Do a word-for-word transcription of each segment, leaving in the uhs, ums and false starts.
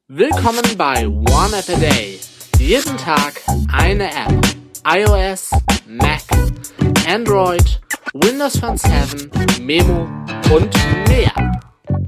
Willkommen bei One App a Day. Jeden Tag eine App. iOS, Mac, Android, Windows Phone sieben, Memo und mehr.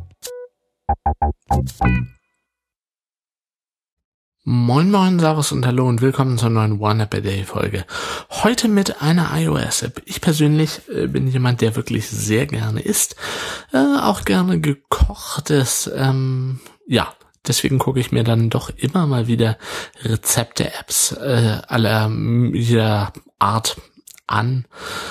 Moin moin, Servus und Hallo und willkommen zur neuen One App a Day Folge. Heute mit einer iOS-App. Ich persönlich äh, bin jemand, der wirklich sehr gerne isst. Äh, auch gerne gekochtes, ähm, ja. Deswegen gucke ich mir dann doch immer mal wieder Rezepte-Apps äh, aller jeder Art an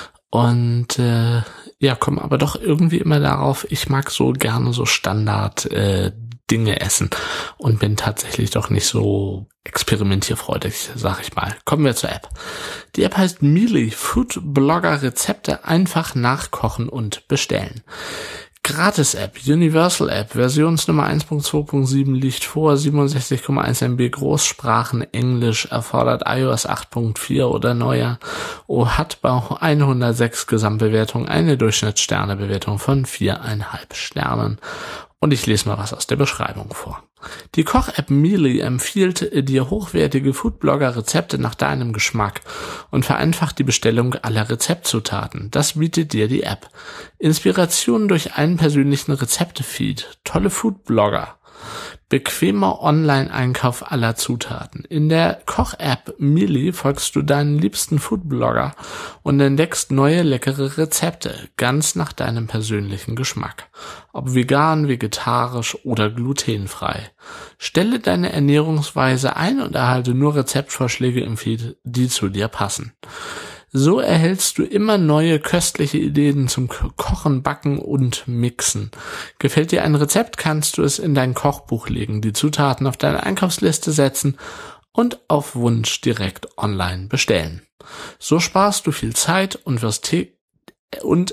und äh, ja, komme aber doch irgendwie immer darauf, ich mag so gerne so Standard äh, Dinge essen und bin tatsächlich doch nicht so experimentierfreudig, sag ich mal. Kommen wir zur App. Die App heißt Mealy, Food Blogger Rezepte einfach nachkochen und bestellen. Gratis-App, Universal-App, Versionsnummer eins Punkt zwei Punkt sieben liegt vor, siebenundsechzig Komma eins Megabyte Großsprachen, Englisch, erfordert iOS acht Punkt vier oder neuer, oh, hat bei hundertsechs Gesamtbewertung eine Durchschnittssternebewertung von vier Komma fünf Sternen. Und ich lese mal was aus der Beschreibung vor. Die Koch-App Mealy empfiehlt dir hochwertige Foodblogger-Rezepte nach deinem Geschmack und vereinfacht die Bestellung aller Rezeptzutaten. Das bietet dir die App. Inspiration durch einen persönlichen Rezepte-Feed, tolle Foodblogger, bequemer Online-Einkauf aller Zutaten. In der Koch-App Mealy folgst du deinen liebsten Foodblogger und entdeckst neue leckere Rezepte, ganz nach deinem persönlichen Geschmack. Ob vegan, vegetarisch oder glutenfrei. Stelle deine Ernährungsweise ein und erhalte nur Rezeptvorschläge im Feed, die zu dir passen. So erhältst du immer neue köstliche Ideen zum Kochen, Backen und Mixen. Gefällt dir ein Rezept, kannst du es in dein Kochbuch legen, die Zutaten auf deine Einkaufsliste setzen und auf Wunsch direkt online bestellen. So sparst du viel Zeit und wirst tä- und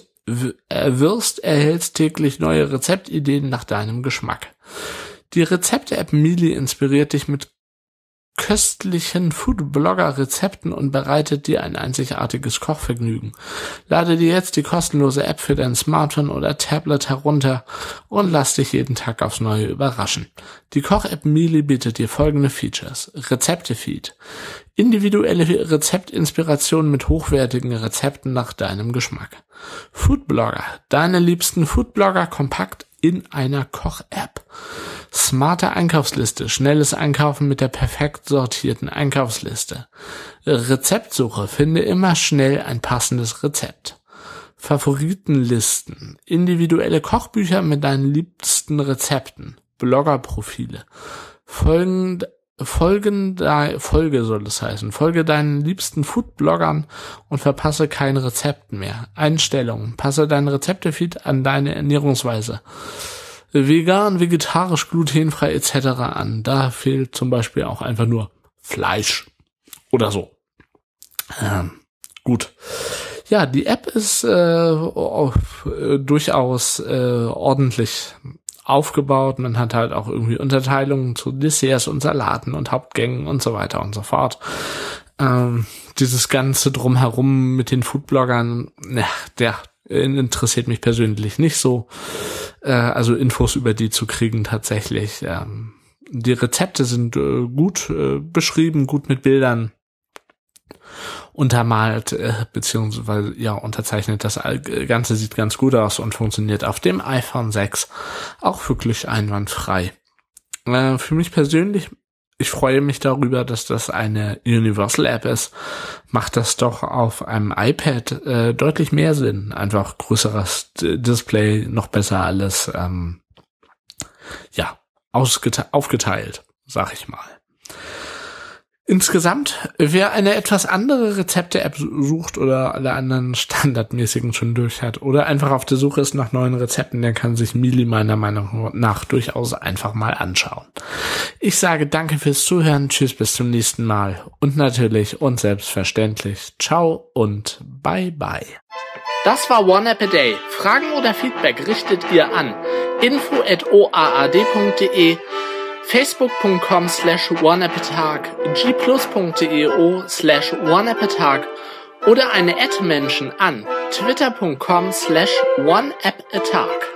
wirst erhältst täglich neue Rezeptideen nach deinem Geschmack. Die Rezepte-App Mealy inspiriert dich mit köstlichen Food-Blogger-Rezepten und bereitet dir ein einzigartiges Kochvergnügen. Lade dir jetzt die kostenlose App für dein Smartphone oder Tablet herunter und lass dich jeden Tag aufs Neue überraschen. Die Koch-App Mealy bietet dir folgende Features. Rezepte-Feed. Individuelle Rezeptinspiration mit hochwertigen Rezepten nach deinem Geschmack. Foodblogger. Deine liebsten Foodblogger kompakt in einer Koch-App. Smarte Einkaufsliste. Schnelles Einkaufen mit der perfekt sortierten Einkaufsliste. Rezeptsuche. Finde immer schnell ein passendes Rezept. Favoritenlisten. Individuelle Kochbücher mit deinen liebsten Rezepten. Bloggerprofile. Folgende Folgende Folge soll es heißen. Folge deinen liebsten Foodbloggern und verpasse keine Rezepten mehr. Einstellungen. Passe dein Rezeptefeed an deine Ernährungsweise. Vegan, vegetarisch, glutenfrei et cetera an. Da fehlt zum Beispiel auch einfach nur Fleisch oder so. Ähm, gut. Ja, die App ist äh, oh, äh, durchaus äh, ordentlich aufgebaut. Man hat halt auch irgendwie Unterteilungen zu Desserts und Salaten und Hauptgängen und so weiter und so fort. Ähm, dieses ganze Drumherum mit den Foodbloggern, ne, der interessiert mich persönlich nicht so. Äh, also Infos über die zu kriegen tatsächlich. Ähm, die Rezepte sind äh, gut äh, beschrieben, gut mit Bildern untermalt, äh, beziehungsweise ja unterzeichnet. Das Ganze sieht ganz gut aus und funktioniert auf dem iPhone sechs auch wirklich einwandfrei. Äh, für mich persönlich, ich freue mich darüber, dass das eine Universal-App ist, macht das doch auf einem iPad äh, deutlich mehr Sinn. Einfach größeres D- Display, noch besser alles, ähm, ja, ausgete- aufgeteilt, sag ich mal. Insgesamt, wer eine etwas andere Rezepte-App sucht oder alle anderen standardmäßigen schon durch hat oder einfach auf der Suche ist nach neuen Rezepten, der kann sich Mealy meiner Meinung nach durchaus einfach mal anschauen. Ich sage danke fürs Zuhören, tschüss, bis zum nächsten Mal und natürlich und selbstverständlich ciao und bye bye. Das war One App a Day. Fragen oder Feedback richtet ihr an info at o a a d punkt d e, facebook punkt com slash oneappatag, g plus punkt d e o slash oneappatag oder eine Ad-Menschen an twitter punkt com slash oneappatag.